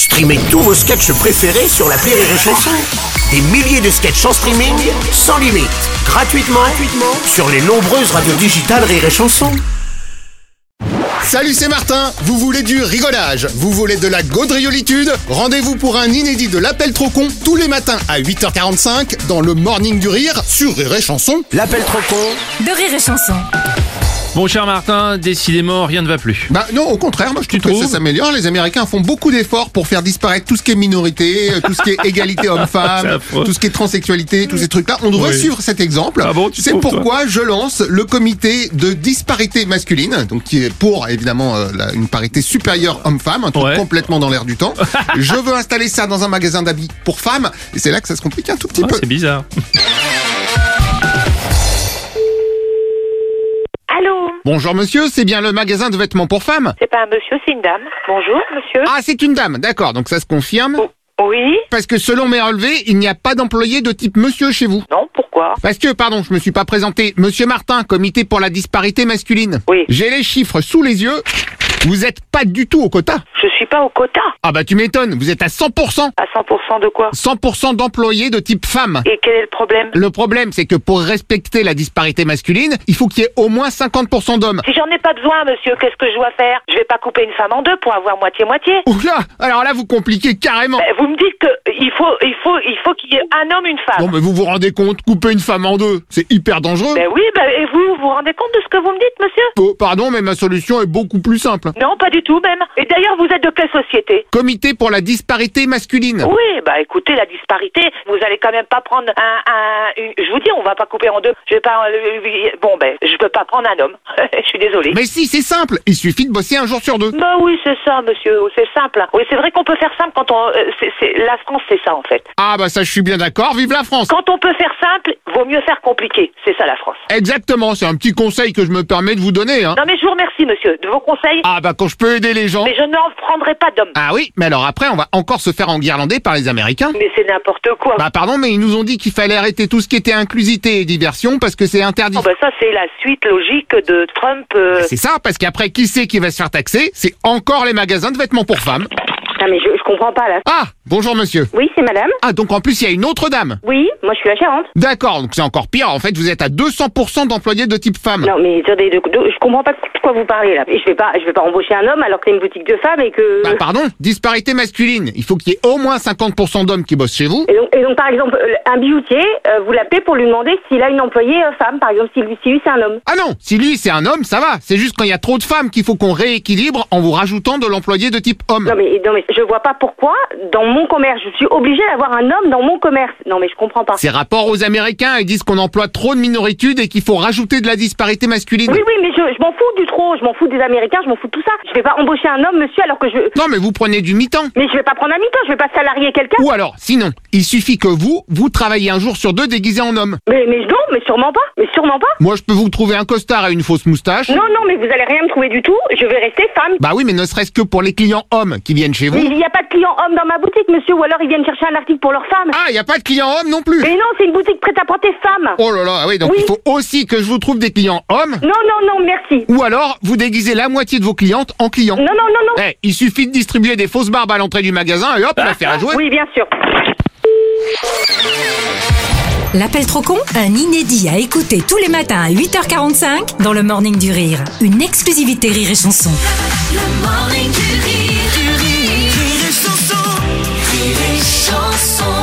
Streamez tous vos sketchs préférés sur l'appli Rire et Chanson. Des milliers de sketchs en streaming, sans limite, gratuitement sur les nombreuses radios digitales Rire et Chanson. Salut, c'est Martin. Vous voulez du rigolage, vous voulez de la gaudriolitude? Rendez-vous pour un inédit de l'appel trop con tous les matins à 8h45 dans le Morning du Rire sur Rire et Chanson. L'appel trop con de Rire et Chanson. Mon cher Martin, décidément, rien ne va plus. Bah non, au contraire, moi je trouve que ça s'améliore. Les Américains font beaucoup d'efforts pour faire disparaître tout ce qui est minorité, tout ce qui est égalité homme-femme, tout ce qui est transsexualité, tous ces trucs-là. On devrait suivre cet exemple. Ah bon, c'est pourquoi je lance le comité de disparité masculine, donc qui est pour évidemment une parité supérieure homme-femme, un truc complètement dans l'air du temps. Je veux installer ça dans un magasin d'habits pour femmes, et c'est là que ça se complique un tout petit peu. C'est bizarre. Allô? Bonjour monsieur, c'est bien le magasin de vêtements pour femmes? C'est pas un monsieur, c'est une dame. Bonjour, monsieur. Ah, c'est une dame, d'accord, donc ça se confirme. Oui? Parce que selon mes relevés, il n'y a pas d'employé de type monsieur chez vous. Non, pourquoi? Parce que, pardon, je me suis pas présenté. Monsieur Martin, comité pour la disparité masculine. Oui. J'ai les chiffres sous les yeux. Vous êtes pas du tout au quota. Je suis pas au quota. Ah bah tu m'étonnes, vous êtes à 100%. À 100% de quoi? 100% d'employés de type femme. Et quel est le problème? Le problème, c'est que pour respecter la disparité masculine, il faut qu'il y ait au moins 50% d'hommes. Si j'en ai pas besoin, monsieur, qu'est-ce que je dois faire? Je vais pas couper une femme en deux pour avoir moitié-moitié. Oula, alors là vous compliquez carrément. Vous me dites que il faut qu'il y ait un homme, une femme. Non mais vous vous rendez compte, couper une femme en deux, c'est hyper dangereux. Oui, et vous vous rendez compte de ce que vous me dites, monsieur? Oh, pardon, mais ma solution est beaucoup plus simple. Non, pas du tout même. Et d'ailleurs, vous êtes de quelle société? Comité pour la disparité masculine. Oui, bah écoutez, la disparité, vous allez quand même pas prendre je vous dis, on va pas couper en deux. Je vais pas, je peux pas prendre un homme. Je suis désolée. Mais si, c'est simple, il suffit de bosser un jour sur deux. Bah oui, c'est ça, monsieur, c'est simple. Oui, c'est vrai qu'on peut faire simple quand la France, c'est ça en fait. Ah bah ça, je suis bien d'accord, vive la France. Quand on peut faire simple, vaut mieux faire compliqué. C'est ça la France. Exactement, c'est un petit conseil que je me permets de vous donner, hein. Non mais je vous remercie, monsieur, de vos conseils. Ah bah quand je peux aider les gens. Mais je n'en prendrai pas d'homme. Ah oui, mais alors après, on va encore se faire enguirlander par les Américains. Mais c'est n'importe quoi. Bah pardon, mais ils nous ont dit qu'il fallait arrêter tout ce qui était inclusivité et diversion parce que c'est interdit. Oh bah ça, c'est la suite logique de Trump. C'est ça, parce qu'après, qui c'est qui va se faire taxer? C'est encore les magasins de vêtements pour femmes. Ah mais je comprends pas là. Ah, bonjour monsieur. Oui, c'est madame. Ah, donc en plus, il y a une autre dame. Oui, moi je suis la gérante. D'accord, donc c'est encore pire. En fait, vous êtes à 200% d'employés de type femme. Non mais attendez, je comprends pas de quoi vous parlez là. Et je vais pas embaucher un homme alors que c'est une boutique de femmes et que... Bah pardon, disparité masculine. Il faut qu'il y ait au moins 50% d'hommes qui bossent chez vous. Et donc par exemple, un bijoutier, vous l'appelez pour lui demander s'il a une employée femme, par exemple, si lui c'est un homme. Ah non, si lui c'est un homme, ça va. C'est juste quand il y a trop de femmes qu'il faut qu'on rééquilibre en vous rajoutant de l'employé de type homme. Non mais je vois pas pourquoi, dans mon commerce, je suis obligée d'avoir un homme dans mon commerce. Non mais je comprends pas. C'est rapport aux Américains, ils disent qu'on emploie trop de minoritudes et qu'il faut rajouter de la disparité masculine. Oui, mais je m'en fous du trop, je m'en fous des Américains, je m'en fous de tout ça. Je vais pas embaucher un homme, monsieur, alors que je... Non mais vous prenez du mi-temps. Mais je vais pas prendre un mi-temps, je vais pas salarier quelqu'un. Ou alors, sinon, il suffit que vous travaillez un jour sur deux déguisé en homme. Mais non, mais sûrement pas. Mais sûrement pas. Moi je peux vous trouver un costard et une fausse moustache. Non, mais vous allez rien me trouver du tout, je vais rester femme. Bah oui, mais ne serait-ce que pour les clients hommes qui viennent chez vous. Mais il n'y a pas de clients hommes dans ma boutique, monsieur, ou alors ils viennent chercher un article pour leur femme. Ah, il n'y a pas de clients hommes non plus. Mais non, c'est une boutique prêt-à-porter femme. Oh là là, oui, donc il faut aussi que je vous trouve des clients hommes. Non, merci. Ou alors, vous déguisez la moitié de vos clientes en clients. Non. Il suffit de distribuer des fausses barbes à l'entrée du magasin et hop, l'affaire à jouer. Oui, bien sûr. L'appel trop con, un inédit à écouter tous les matins à 8h45 dans le Morning du Rire. Une exclusivité Rire et Chanson. Le Morning du Rire, Rire et Chanson, Rire et Chanson.